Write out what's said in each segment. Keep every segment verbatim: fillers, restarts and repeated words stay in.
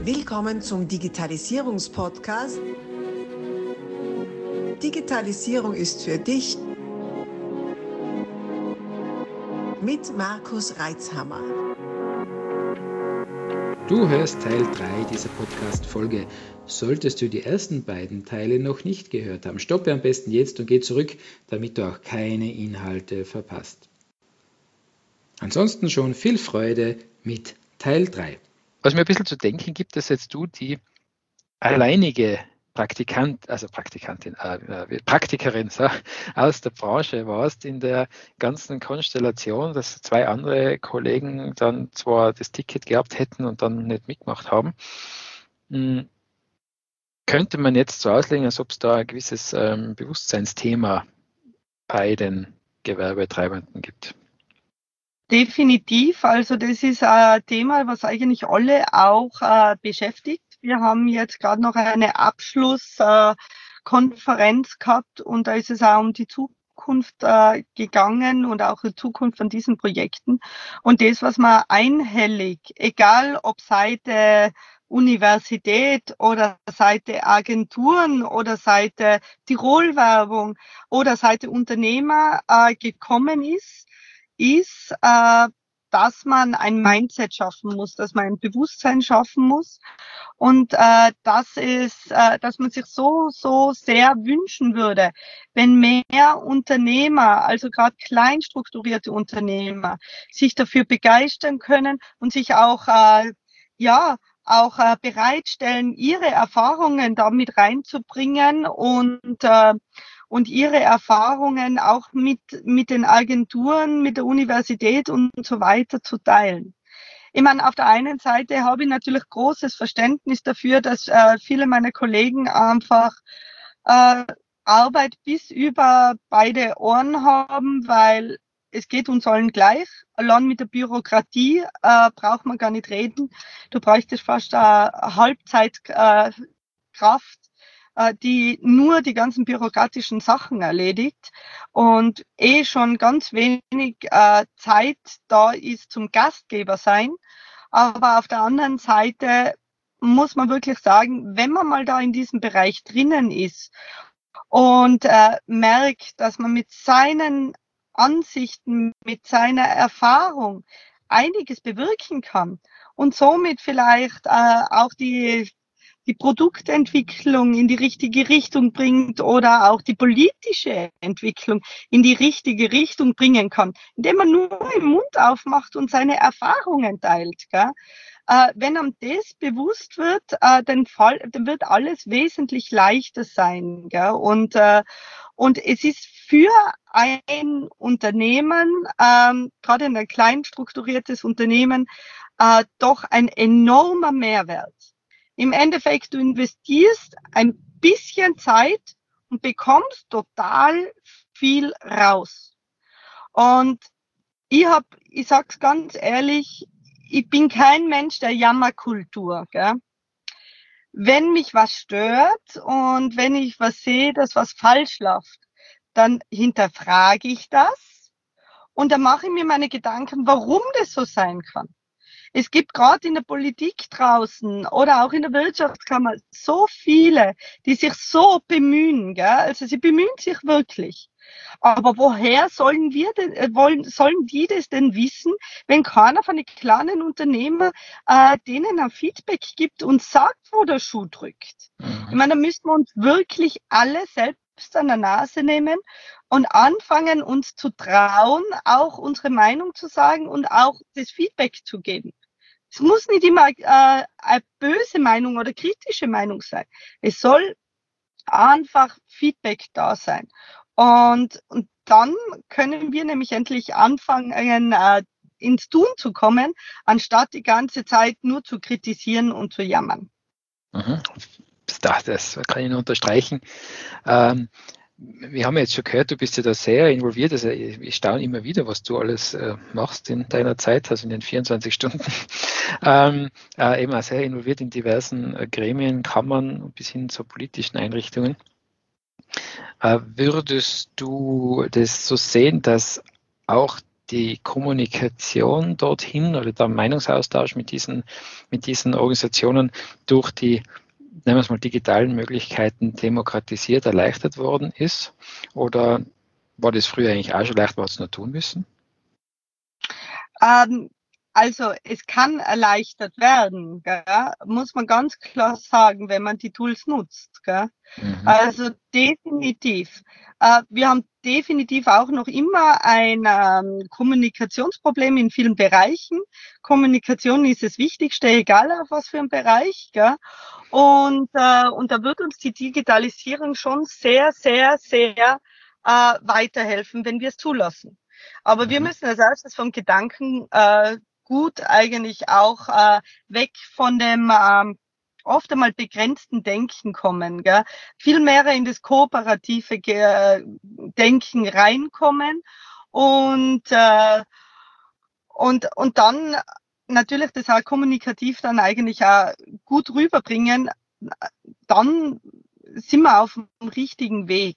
Willkommen zum Digitalisierungspodcast. Digitalisierung ist für dich mit Markus Reitzhammer. Du hörst Teil drei dieser Podcast-Folge. Solltest du die ersten beiden Teile noch nicht gehört haben, stoppe am besten jetzt und geh zurück, damit du auch keine Inhalte verpasst. Ansonsten schon viel Freude mit Teil drei. Was mir ein bisschen zu denken gibt, dass jetzt du die alleinige Praktikant, also Praktikantin, äh, Praktikerin so, aus der Branche warst in der ganzen Konstellation, dass zwei andere Kollegen dann zwar das Ticket gehabt hätten und dann nicht mitgemacht haben. Hm, könnte man jetzt so auslegen, als ob es da ein gewisses ähm, Bewusstseinsthema bei den Gewerbetreibenden gibt? Definitiv, also das ist ein Thema, was eigentlich alle auch äh, beschäftigt. Wir haben jetzt gerade noch eine Abschlusskonferenz äh, gehabt und da ist es auch um die Zukunft äh, gegangen und auch die Zukunft von diesen Projekten. Und das, was man einhellig, egal ob Seite Universität oder Seite Agenturen oder Seite Tirol-Werbung oder Seite Unternehmer äh, gekommen ist, ist, äh, dass man ein Mindset schaffen muss, dass man ein Bewusstsein schaffen muss und äh, das ist, äh, dass man sich so, so sehr wünschen würde, wenn mehr Unternehmer, also gerade klein strukturierte Unternehmer, sich dafür begeistern können und sich auch, äh, ja, auch äh, bereitstellen, ihre Erfahrungen damit reinzubringen und äh, und ihre Erfahrungen auch mit, mit den Agenturen, mit der Universität und so weiter zu teilen. Ich meine, auf der einen Seite habe ich natürlich großes Verständnis dafür, dass äh, viele meiner Kollegen einfach äh, Arbeit bis über beide Ohren haben, weil es geht uns allen gleich. Allein mit der Bürokratie äh, braucht man gar nicht reden. Du bräuchtest fast eine Halbzeitkraft, äh, die nur die ganzen bürokratischen Sachen erledigt und eh schon ganz wenig äh, Zeit da ist zum Gastgeber sein. Aber auf der anderen Seite muss man wirklich sagen, wenn man mal da in diesem Bereich drinnen ist und äh, merkt, dass man mit seinen Ansichten, mit seiner Erfahrung einiges bewirken kann und somit vielleicht äh, auch die die Produktentwicklung in die richtige Richtung bringt oder auch die politische Entwicklung in die richtige Richtung bringen kann, indem man nur den Mund aufmacht und seine Erfahrungen teilt. Gell? Äh, wenn einem das bewusst wird, äh, dann, fall, dann wird alles wesentlich leichter sein. Gell? Und, äh, und es ist für ein Unternehmen, ähm, gerade ein klein strukturiertes Unternehmen, äh, doch ein enormer Mehrwert. Im Endeffekt, du investierst ein bisschen Zeit und bekommst total viel raus. Und ich hab, ich sag's ganz ehrlich, ich bin kein Mensch der Jammerkultur, gell? Wenn mich was stört und wenn ich was sehe, dass was falsch läuft, dann hinterfrage ich das und dann mache ich mir meine Gedanken, warum das so sein kann. Es gibt gerade in der Politik draußen oder auch in der Wirtschaftskammer so viele, die sich so bemühen, gell? Also sie bemühen sich wirklich. Aber woher sollen wir denn, äh, wollen, sollen die das denn wissen, wenn keiner von den kleinen Unternehmern äh, denen ein Feedback gibt und sagt, wo der Schuh drückt? Mhm. Ich meine, da müssten wir uns wirklich alle selbst an der Nase nehmen und anfangen, uns zu trauen, auch unsere Meinung zu sagen und auch das Feedback zu geben. Es muss nicht immer äh, eine böse Meinung oder kritische Meinung sein. Es soll einfach Feedback da sein. Und, und dann können wir nämlich endlich anfangen, äh, ins Tun zu kommen, anstatt die ganze Zeit nur zu kritisieren und zu jammern. Mhm. Das, das kann ich nur unterstreichen. Ähm, wir haben jetzt schon gehört, du bist ja da sehr involviert. Also ich, ich staune immer wieder, was du alles äh, machst in deiner Zeit, also in den vierundzwanzig Stunden. ähm, äh, eben auch sehr involviert in diversen äh, Gremien, Kammern bis hin zu politischen Einrichtungen. Äh, würdest du das so sehen, dass auch die Kommunikation dorthin oder der Meinungsaustausch mit diesen, mit diesen Organisationen durch die, nennen wir es mal, digitalen Möglichkeiten demokratisiert, erleichtert worden ist? Oder war das früher eigentlich auch schon leicht, was nur tun müssen? Ähm, also es kann erleichtert werden, gell? Muss man ganz klar sagen, wenn man die Tools nutzt. Gell? Mhm. Also definitiv. Äh, wir haben definitiv auch noch immer ein ähm, Kommunikationsproblem in vielen Bereichen. Kommunikation ist das Wichtigste, egal auf was für ein Bereich. Gell? Und, äh, und da wird uns die Digitalisierung schon sehr, sehr, sehr äh, weiterhelfen, wenn wir es zulassen. Aber mhm. wir müssen als erstes vom Gedanken äh, gut eigentlich auch äh, weg von dem ähm, oft einmal begrenzten Denken kommen, gell? Viel mehr in das kooperative Ge- Denken reinkommen und äh, und und dann natürlich das auch kommunikativ dann eigentlich auch gut rüberbringen. Dann sind wir auf dem richtigen Weg.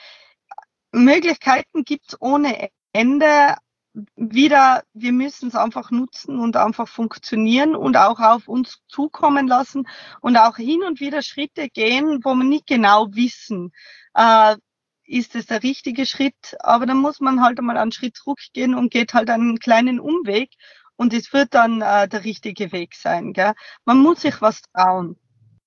Möglichkeiten gibt's ohne Ende. Wieder, wir müssen es einfach nutzen und einfach funktionieren und auch auf uns zukommen lassen und auch hin und wieder Schritte gehen, wo wir nicht genau wissen, äh, ist es der richtige Schritt, aber dann muss man halt einmal einen Schritt zurückgehen und geht halt einen kleinen Umweg und es wird dann äh, der richtige Weg sein. Gell? Man muss sich was trauen.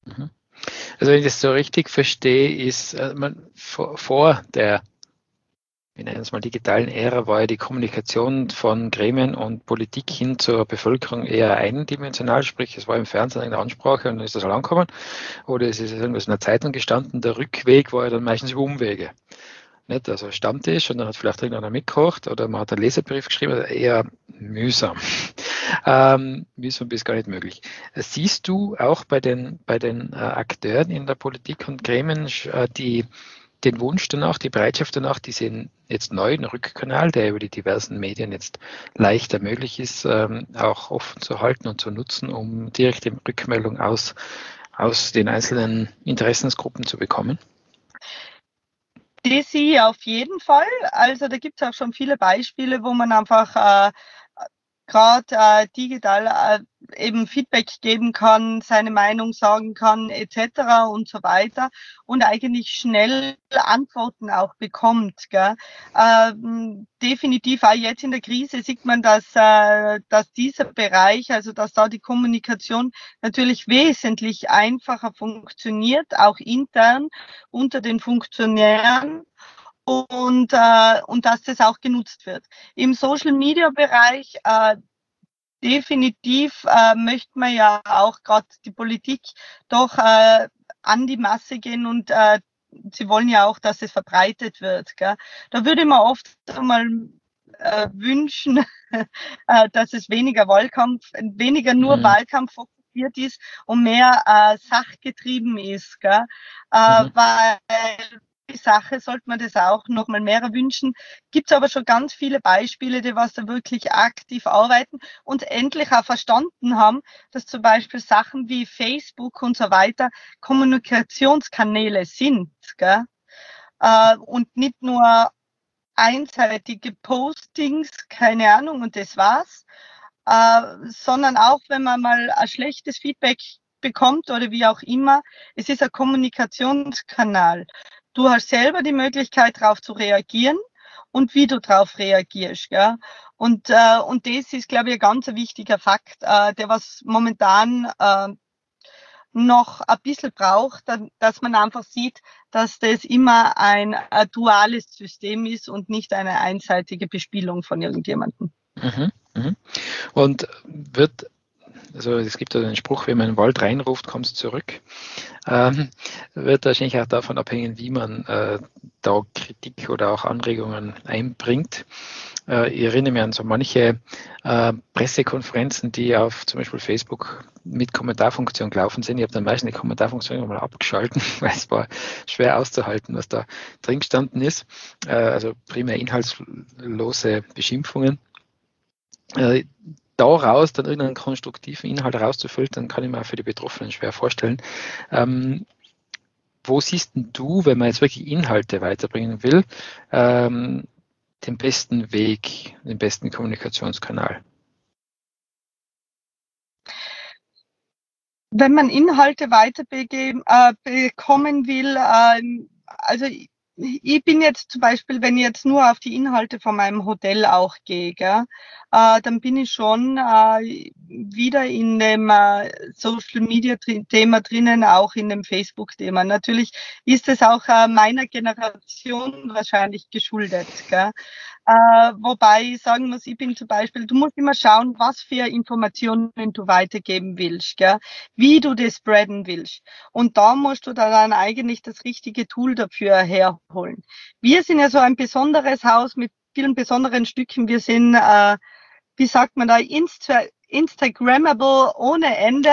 Also wenn ich das so richtig verstehe, ist äh, man vor, vor der wir nennen es mal digitalen Ära, war ja die Kommunikation von Gremien und Politik hin zur Bevölkerung eher eindimensional, sprich es war im Fernsehen eine Ansprache und dann ist das angekommen. Oder es ist irgendwas in der Zeitung gestanden, der Rückweg war ja dann meistens über Umwege. Nicht? Also Stammtisch und dann hat vielleicht irgendeiner mitgekocht oder man hat einen Leserbrief geschrieben, also eher mühsam. Ähm, mühsam bis gar nicht möglich. Siehst du auch bei den, bei den äh, Akteuren in der Politik und Gremien äh, die den Wunsch danach, die Bereitschaft danach, diesen jetzt neuen Rückkanal, der über die diversen Medien jetzt leichter möglich ist, ähm, auch offen zu halten und zu nutzen, um direkte Rückmeldung aus, aus den einzelnen Interessensgruppen zu bekommen? Die sehe ich auf jeden Fall. Also da gibt es auch schon viele Beispiele, wo man einfach äh, gerade äh, digital äh, eben Feedback geben kann, seine Meinung sagen kann et cetera und so weiter und eigentlich schnell Antworten auch bekommt. Gell? Ähm, definitiv auch jetzt in der Krise sieht man, dass, äh, dass dieser Bereich, also dass da die Kommunikation natürlich wesentlich einfacher funktioniert, auch intern unter den Funktionären. Und, äh, und dass das auch genutzt wird. Im Social-Media-Bereich äh, definitiv äh, möchte man ja auch gerade die Politik doch äh, an die Masse gehen und äh, sie wollen ja auch, dass es verbreitet wird. Gell? Da würde man oft mal äh, wünschen, äh, dass es weniger Wahlkampf, weniger nur mhm. Wahlkampf fokussiert ist und mehr äh, sachgetrieben ist. Gell? Äh, mhm. Weil die Sache sollte man das auch noch mal mehr wünschen. Gibt es aber schon ganz viele Beispiele, die was da wirklich aktiv arbeiten und endlich auch verstanden haben, dass zum Beispiel Sachen wie Facebook und so weiter Kommunikationskanäle sind, gell? Äh, und nicht nur einseitige Postings, keine Ahnung, und das war's, äh, sondern auch, wenn man mal ein schlechtes Feedback bekommt oder wie auch immer, es ist ein Kommunikationskanal. Du hast selber die Möglichkeit, darauf zu reagieren und wie du darauf reagierst. Gell? Und, äh, und das ist, glaube ich, ein ganz wichtiger Fakt, äh, der was momentan äh, noch ein bisschen braucht, dass man einfach sieht, dass das immer ein, ein duales System ist und nicht eine einseitige Bespielung von irgendjemandem. Mhm, mhm. Und wird Also es gibt ja den Spruch, wenn man in den Wald reinruft, kommst zurück. Ähm, wird wahrscheinlich auch davon abhängen, wie man äh, da Kritik oder auch Anregungen einbringt. Äh, ich erinnere mich an so manche äh, Pressekonferenzen, die auf zum Beispiel Facebook mit Kommentarfunktion gelaufen sind. Ich habe dann meistens die Kommentarfunktion mal abgeschalten, weil es war schwer auszuhalten, was da drin gestanden ist. Äh, also primär inhaltslose Beschimpfungen. Äh, daraus dann irgendeinen konstruktiven Inhalt rauszufiltern, kann ich mir auch für die Betroffenen schwer vorstellen. Ähm, wo siehst denn du, wenn man jetzt wirklich Inhalte weiterbringen will, ähm, den besten Weg, den besten Kommunikationskanal? Wenn man Inhalte weiterbegeben, äh, bekommen will, äh, also ich, ich bin jetzt zum Beispiel, wenn ich jetzt nur auf die Inhalte von meinem Hotel auch gehe, gell, äh, dann bin ich schon äh, wieder in dem äh, Social Media Thema drinnen, auch in dem Facebook Thema. Natürlich ist es auch äh, meiner Generation wahrscheinlich geschuldet, gell. Äh, wobei ich sagen muss, ich bin zum Beispiel, du musst immer schauen, was für Informationen du weitergeben willst, gell? Wie du das spreaden willst. Und da musst du dann eigentlich das richtige Tool dafür herholen. Wir sind ja so ein besonderes Haus mit vielen besonderen Stücken. Wir sind, äh, wie sagt man da, Insta Instagrammable ohne Ende.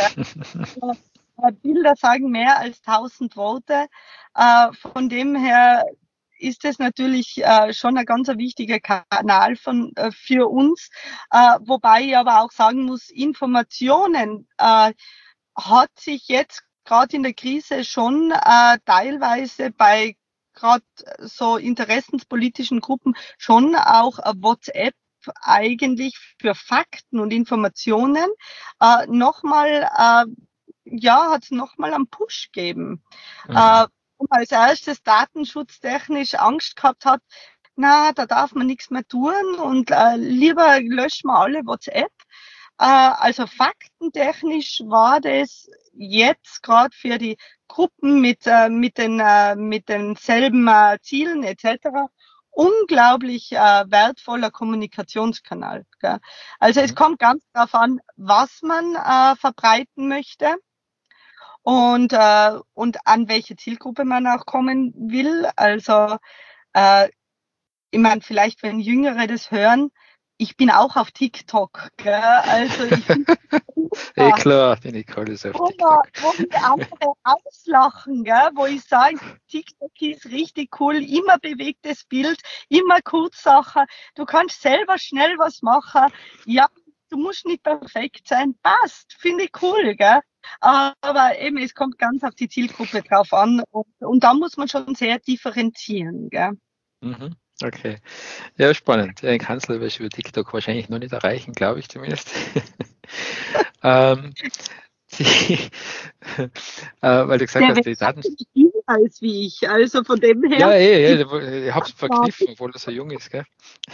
Gell? Bilder sagen mehr als tausend Worte. Äh, von dem her ist es natürlich äh, schon ein ganz wichtiger Kanal von, äh, für uns, äh, wobei ich aber auch sagen muss, Informationen äh, hat sich jetzt gerade in der Krise schon äh, teilweise bei gerade so interessenspolitischen Gruppen schon auch äh, WhatsApp eigentlich für Fakten und Informationen äh, nochmal, äh, ja, hat es nochmal einen Push gegeben. Mhm. Äh, und als erstes datenschutztechnisch Angst gehabt hat, na, da darf man nichts mehr tun und äh, lieber löschen wir alle WhatsApp. Äh, also faktentechnisch war das jetzt gerade für die Gruppen mit, äh, mit, den, äh, mit denselben äh, Zielen et cetera unglaublich äh, wertvoller Kommunikationskanal. Gell? Also mhm. es kommt ganz darauf an, was man äh, verbreiten möchte. Und, äh, und an welche Zielgruppe man auch kommen will. Also, äh, ich meine, vielleicht, wenn Jüngere das hören, ich bin auch auf TikTok. Gell? Also ich eh klar, die Nicole ist auf wo TikTok. Wir, wo wir andere auslachen, gell? Wo ich sage, TikTok ist richtig cool, immer bewegtes Bild, immer Kurzsachen. Du kannst selber schnell was machen. Ja, du musst nicht perfekt sein. Passt, finde ich cool, gell? Aber eben, es kommt ganz auf die Zielgruppe drauf an und, und da muss man schon sehr differenzieren. Gell? Mhm, okay. Ja, spannend. Den Kanzler wirst du über TikTok wahrscheinlich noch nicht erreichen, glaube ich zumindest. ähm, die, äh, weil du gesagt Der hast, die Daten... als wie ich, also von dem her... Ja, eh, ja, ich habe es verkniffen, obwohl er so jung ist, gell?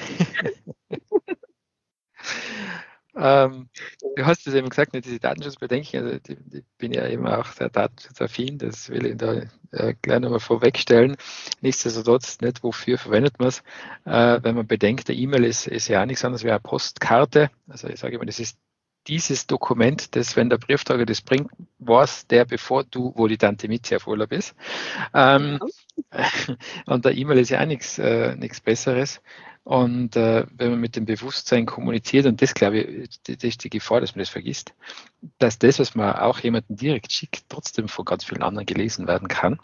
Ähm, du hast es eben gesagt, nicht diese Datenschutzbedenken, also die, die bin ja eben auch sehr datenschutzaffin, das will ich da äh, gleich nochmal vorwegstellen. Nichtsdestotrotz, nicht wofür verwendet man es, äh, wenn man bedenkt, der E-Mail ist, ist ja auch nichts anderes wie eine Postkarte, also ich sage immer, das ist dieses Dokument, das, wenn der Briefträger das bringt, weiß der, bevor du, wo die Tante Mitzi auf Urlaub ist. Ähm, ja. Und der E-Mail ist ja auch nichts, äh, nichts Besseres. Und äh, wenn man mit dem Bewusstsein kommuniziert, und das glaube ich, das ist die Gefahr, dass man das vergisst, dass das, was man auch jemandem direkt schickt, trotzdem von ganz vielen anderen gelesen werden kann,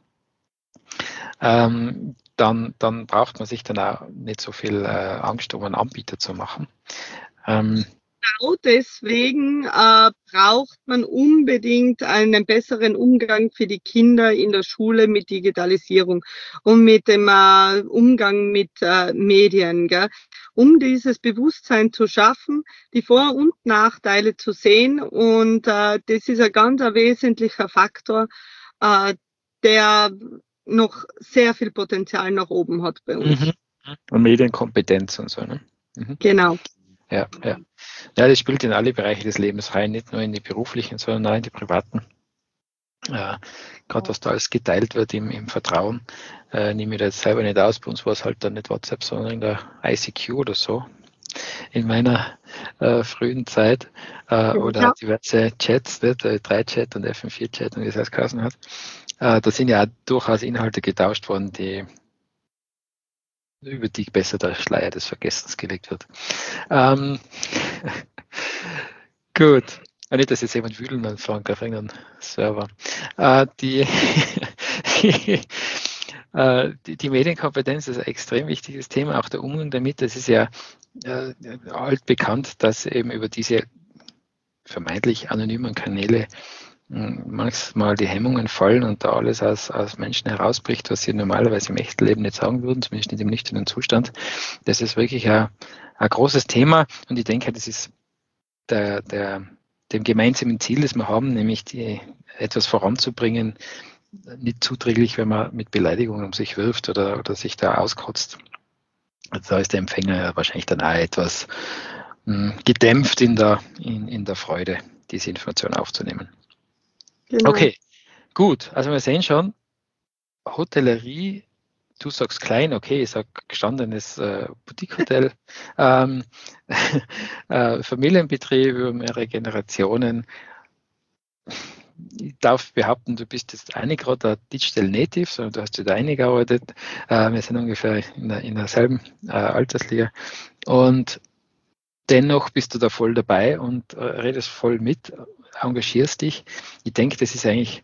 ähm, dann, dann braucht man sich dann auch nicht so viel äh, Angst, um einen Anbieter zu machen. Ähm, Genau deswegen äh, braucht man unbedingt einen besseren Umgang für die Kinder in der Schule mit Digitalisierung und mit dem äh, Umgang mit äh, Medien, gell? Um dieses Bewusstsein zu schaffen, die Vor- und Nachteile zu sehen. Und äh, das ist ein ganz ein wesentlicher Faktor, äh, der noch sehr viel Potenzial nach oben hat bei uns. Mhm. Und Medienkompetenz und so, ne? Mhm. Genau. Ja, ja. Ja, das spielt in alle Bereiche des Lebens rein, nicht nur in die beruflichen, sondern auch in die privaten. Äh, Gerade was da alles geteilt wird im, im Vertrauen, äh, nehme ich da jetzt selber nicht aus. Bei uns war es halt dann nicht WhatsApp, sondern in der I C Q oder so, in meiner äh, frühen Zeit. Äh, oder ja. diverse Chats, der drei Chat und F M vier Chat und wie es heißt geheißen hat. Äh, da sind ja auch durchaus Inhalte getauscht worden, die über die besser der Schleier des Vergessens gelegt wird. Ähm, gut. Nicht, dass jetzt jemand wühlen anfängt auf irgendeinem Server. Äh, die, äh, die, die Medienkompetenz ist ein extrem wichtiges Thema, auch der Umgang damit. Das ist ja äh, altbekannt, dass eben über diese vermeintlich anonymen Kanäle manchmal die Hemmungen fallen und da alles aus, aus Menschen herausbricht, was sie normalerweise im echten Leben nicht sagen würden, zumindest nicht im nüchternen Zustand. Das ist wirklich ein, ein großes Thema und ich denke, das ist der, der, dem gemeinsamen Ziel, das wir haben, nämlich die, etwas voranzubringen, nicht zuträglich, wenn man mit Beleidigungen um sich wirft oder, oder sich da auskotzt. Also da ist der Empfänger ja wahrscheinlich dann auch etwas mh, gedämpft in der, in, in der Freude, diese Information aufzunehmen. Genau. Okay, gut. Also wir sehen schon, Hotellerie, du sagst klein, okay, ich sage gestandenes äh, Boutique-Hotel, ähm, äh, Familienbetrieb über mehrere Generationen. Ich darf behaupten, du bist jetzt auch nicht gerade ein Digital Native, sondern du hast wieder eingearbeitet. Äh, wir sind ungefähr in, der, in derselben äh, Altersliga. Und dennoch bist du da voll dabei und äh, redest voll mit, engagierst dich. Ich denke, das ist eigentlich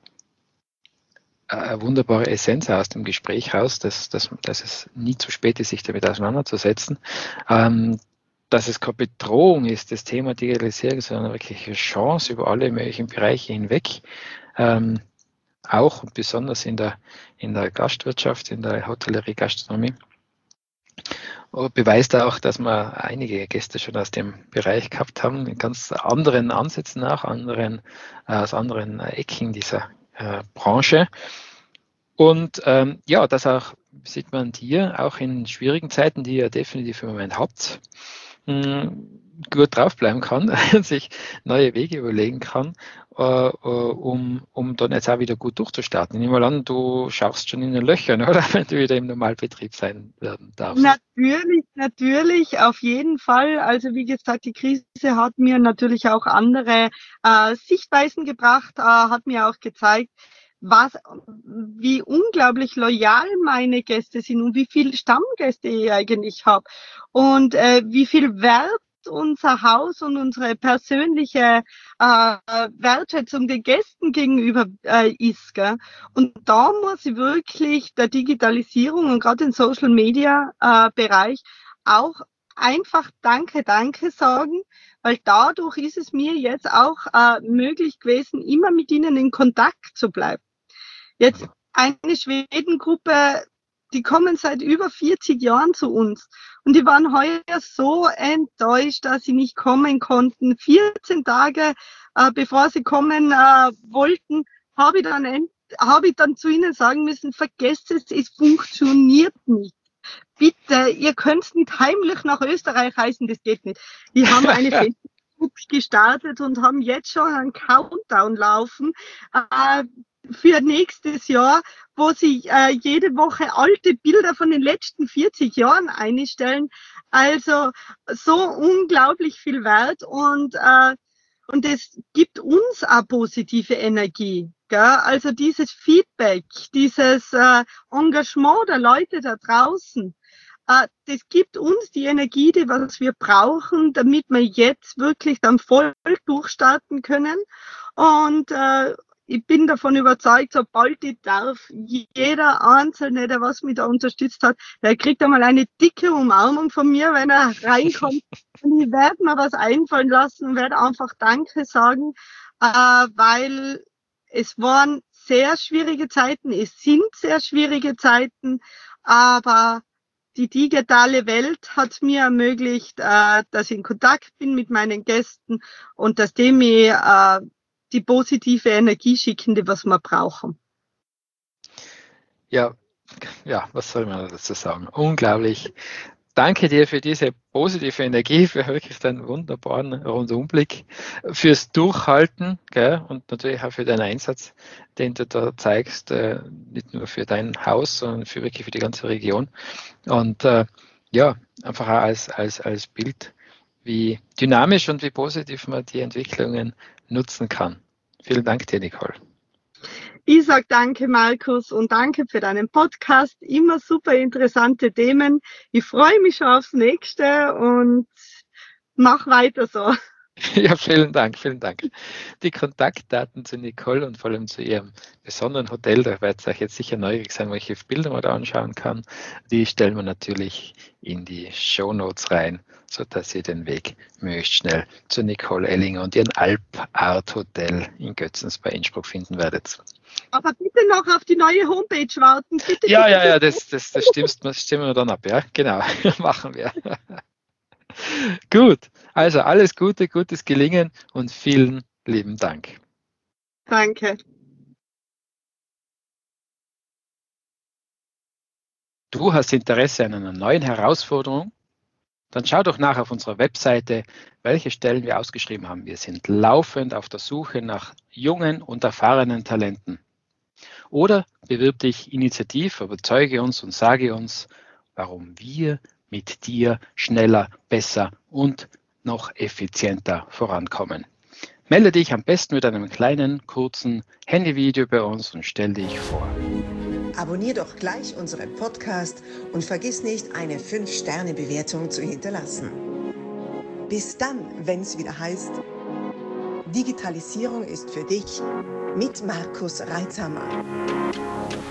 eine wunderbare Essenz aus dem Gespräch raus, dass, dass, dass es nie zu spät ist, sich damit auseinanderzusetzen. Ähm, dass es keine Bedrohung ist, das Thema Digitalisierung, sondern wirklich eine Chance über alle möglichen Bereiche hinweg. Ähm, auch und besonders in der, in der Gastwirtschaft, in der Hotellerie, Gastronomie. Beweist auch, dass wir einige Gäste schon aus dem Bereich gehabt haben, in ganz anderen Ansätzen auch, anderen, äh, aus anderen Ecken dieser äh, Branche. Und ähm, ja, das auch sieht man dir auch in schwierigen Zeiten, die ihr definitiv im Moment habt, mh, gut draufbleiben kann, sich neue Wege überlegen kann, äh, um, um dann jetzt auch wieder gut durchzustarten. Ich nehme mal an, du schaust schon in den Löchern, oder? Wenn du wieder im Normalbetrieb sein werden darfst. Natürlich, natürlich, auf jeden Fall. Also wie gesagt, die Krise hat mir natürlich auch andere äh, Sichtweisen gebracht, äh, hat mir auch gezeigt, was, wie unglaublich loyal meine Gäste sind und wie viele Stammgäste ich eigentlich habe und äh, wie viel Wert unser Haus und unsere persönliche äh, Wertschätzung den Gästen gegenüber äh, ist. Gell? Und da muss ich wirklich der Digitalisierung und gerade im Social Media äh, Bereich auch einfach Danke, Danke sagen, weil dadurch ist es mir jetzt auch äh, möglich gewesen, immer mit ihnen in Kontakt zu bleiben. Jetzt eine Schwedengruppe, die kommen seit über vierzig Jahren zu uns und die waren heuer so enttäuscht, dass sie nicht kommen konnten. vierzehn Tage, äh, bevor sie kommen äh, wollten, habe ich dann habe ich dann zu ihnen sagen müssen, vergesst es, es funktioniert nicht. Bitte, ihr könnt nicht heimlich nach Österreich reisen, das geht nicht. Die haben eine Facebook gestartet und haben jetzt schon einen Countdown laufen äh, für nächstes Jahr, wo sie äh, jede Woche alte Bilder von den letzten vierzig Jahren einstellen. Also so unglaublich viel Wert und äh, und es gibt uns auch positive Energie. Gell? Also dieses Feedback, dieses äh, Engagement der Leute da draußen, äh, das gibt uns die Energie, die was wir brauchen, damit wir jetzt wirklich dann voll durchstarten können. Und äh, ich bin davon überzeugt, sobald ich darf, jeder Einzelne, der was mich da unterstützt hat, der kriegt einmal eine dicke Umarmung von mir, wenn er reinkommt. Und ich werde mir was einfallen lassen und werde einfach Danke sagen, äh, weil es waren sehr schwierige Zeiten, es sind sehr schwierige Zeiten, aber die digitale Welt hat mir ermöglicht, äh, dass ich in Kontakt bin mit meinen Gästen und dass die mir äh, die positive Energie schicken, die was wir brauchen. Ja, ja, was soll man dazu sagen? Unglaublich. Danke dir für diese positive Energie, für wirklich deinen wunderbaren Rundumblick, fürs Durchhalten, gell, und natürlich auch für deinen Einsatz, den du da zeigst, äh, nicht nur für dein Haus, sondern für wirklich für die ganze Region. Und äh, ja, einfach auch als, als, als Bild, wie dynamisch und wie positiv man die Entwicklungen nutzen kann. Vielen Dank dir, Nicole. Ich sage danke, Markus, und danke für deinen Podcast. Immer super interessante Themen. Ich freue mich schon aufs nächste und mach weiter so. Ja, vielen Dank, vielen Dank. Die Kontaktdaten zu Nicole und vor allem zu ihrem besonderen Hotel, da werdet ihr euch jetzt sicher neugierig sein, welche Bilder man da anschauen kann. Die stellen wir natürlich in die Shownotes rein, sodass ihr den Weg möglichst schnell zu Nicole Ellinger und ihren Alp Art Hotel in Götzens bei Innsbruck finden werdet. Aber bitte noch auf die neue Homepage warten. Bitte, Ja, bitte, ja, ja, bitte. das, das, das stimmt, das stimmen wir dann ab, ja, genau, machen wir. Gut, also alles Gute, gutes Gelingen und vielen lieben Dank. Danke. Du hast Interesse an einer neuen Herausforderung? Dann schau doch nach auf unserer Webseite, welche Stellen wir ausgeschrieben haben. Wir sind laufend auf der Suche nach jungen und erfahrenen Talenten. Oder bewirb dich initiativ, überzeuge uns und sage uns, warum wir mit dir schneller, besser und noch effizienter vorankommen. Melde dich am besten mit einem kleinen, kurzen Handyvideo bei uns und stell dich vor. Abonnier doch gleich unseren Podcast und vergiss nicht, eine fünf Sterne Bewertung zu hinterlassen. Bis dann, wenn es wieder heißt, Digitalisierung ist für dich mit Markus Reitzhammer.